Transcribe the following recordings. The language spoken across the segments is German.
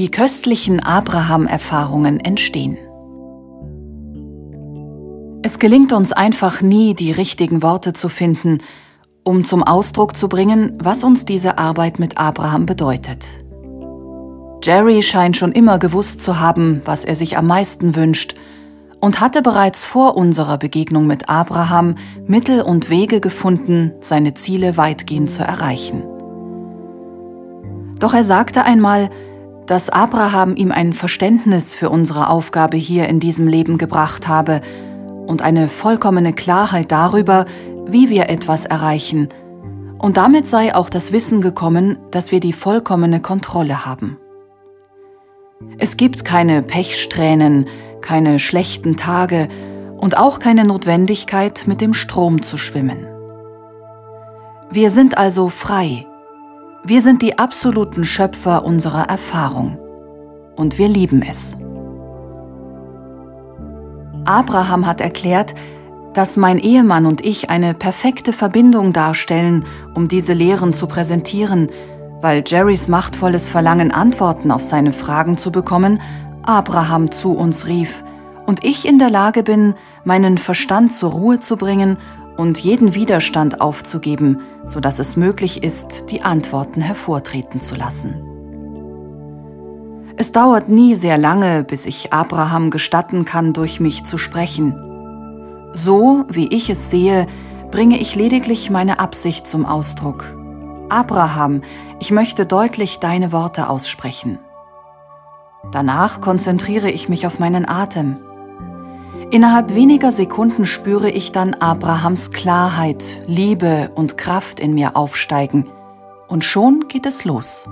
Die köstlichen Abraham-Erfahrungen entstehen. Es gelingt uns einfach nie, die richtigen Worte zu finden, um zum Ausdruck zu bringen, was uns diese Arbeit mit Abraham bedeutet. Jerry scheint schon immer gewusst zu haben, was er sich am meisten wünscht, und hatte bereits vor unserer Begegnung mit Abraham Mittel und Wege gefunden, seine Ziele weitgehend zu erreichen. Doch er sagte einmal, dass Abraham ihm ein Verständnis für unsere Aufgabe hier in diesem Leben gebracht habe und eine vollkommene Klarheit darüber, wie wir etwas erreichen, und damit sei auch das Wissen gekommen, dass wir die vollkommene Kontrolle haben. Es gibt keine Pechsträhnen, keine schlechten Tage und auch keine Notwendigkeit, mit dem Strom zu schwimmen. Wir sind also frei. Wir sind die absoluten Schöpfer unserer Erfahrung. Und wir lieben es. Abraham hat erklärt, dass mein Ehemann und ich eine perfekte Verbindung darstellen, um diese Lehren zu präsentieren, weil Jerrys machtvolles Verlangen, Antworten auf seine Fragen zu bekommen, Abraham zu uns rief und ich in der Lage bin, meinen Verstand zur Ruhe zu bringen und jeden Widerstand aufzugeben, sodass es möglich ist, die Antworten hervortreten zu lassen. Es dauert nie sehr lange, bis ich Abraham gestatten kann, durch mich zu sprechen. So, wie ich es sehe, bringe ich lediglich meine Absicht zum Ausdruck. Abraham, ich möchte deutlich deine Worte aussprechen. Danach konzentriere ich mich auf meinen Atem. Innerhalb weniger Sekunden spüre ich dann Abrahams Klarheit, Liebe und Kraft in mir aufsteigen. Und schon geht es los.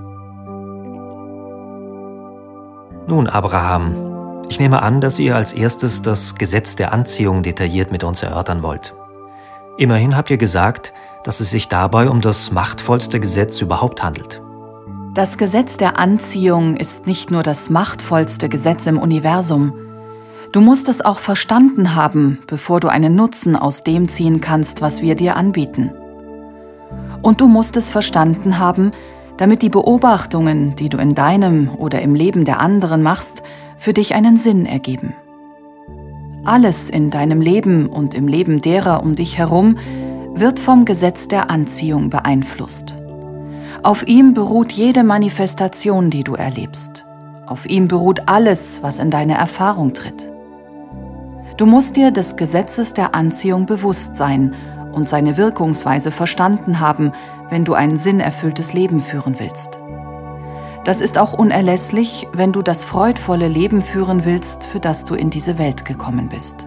Nun, Abraham, ich nehme an, dass ihr als erstes das Gesetz der Anziehung detailliert mit uns erörtern wollt. Immerhin habt ihr gesagt, dass es sich dabei um das machtvollste Gesetz überhaupt handelt. Das Gesetz der Anziehung ist nicht nur das machtvollste Gesetz im Universum. Du musst es auch verstanden haben, bevor du einen Nutzen aus dem ziehen kannst, was wir dir anbieten. Und du musst es verstanden haben, damit die Beobachtungen, die du in deinem oder im Leben der anderen machst, für dich einen Sinn ergeben. Alles in deinem Leben und im Leben derer um dich herum wird vom Gesetz der Anziehung beeinflusst. Auf ihm beruht jede Manifestation, die du erlebst. Auf ihm beruht alles, was in deine Erfahrung tritt. Du musst dir des Gesetzes der Anziehung bewusst sein und seine Wirkungsweise verstanden haben, wenn du ein sinnerfülltes Leben führen willst. Das ist auch unerlässlich, wenn du das freudvolle Leben führen willst, für das du in diese Welt gekommen bist.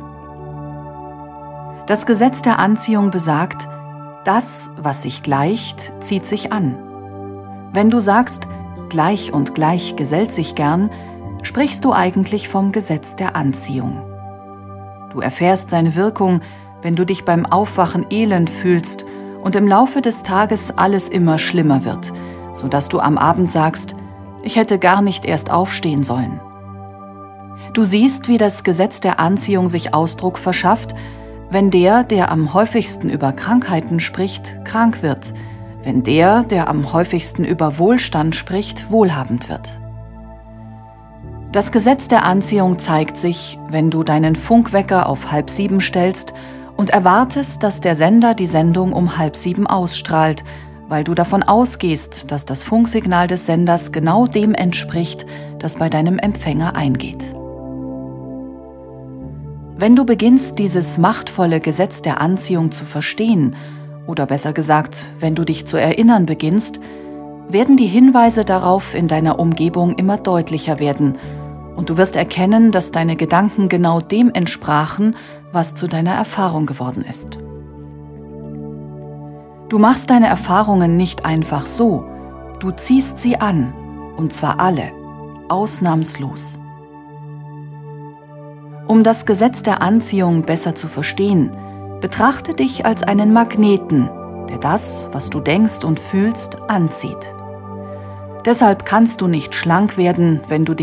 Das Gesetz der Anziehung besagt, das, was sich gleicht, zieht sich an. Wenn du sagst, gleich und gleich gesellt sich gern, sprichst du eigentlich vom Gesetz der Anziehung. Du erfährst seine Wirkung, wenn du dich beim Aufwachen elend fühlst und im Laufe des Tages alles immer schlimmer wird, sodass du am Abend sagst, ich hätte gar nicht erst aufstehen sollen. Du siehst, wie das Gesetz der Anziehung sich Ausdruck verschafft, wenn der am häufigsten über Krankheiten spricht, krank wird, wenn der am häufigsten über Wohlstand spricht, wohlhabend wird. Das Gesetz der Anziehung zeigt sich, wenn du deinen Funkwecker auf 6:30 stellst und erwartest, dass der Sender die Sendung um 6:30 ausstrahlt, weil du davon ausgehst, dass das Funksignal des Senders genau dem entspricht, das bei deinem Empfänger eingeht. Wenn du beginnst, dieses machtvolle Gesetz der Anziehung zu verstehen, oder besser gesagt, wenn du dich zu erinnern beginnst, werden die Hinweise darauf in deiner Umgebung immer deutlicher werden und du wirst erkennen, dass deine Gedanken genau dem entsprachen, was zu deiner Erfahrung geworden ist. Du machst deine Erfahrungen nicht einfach so, du ziehst sie an, und zwar alle, ausnahmslos. Um das Gesetz der Anziehung besser zu verstehen, betrachte dich als einen Magneten, der das, was du denkst und fühlst, anzieht. Deshalb kannst du nicht schlank werden, wenn du dich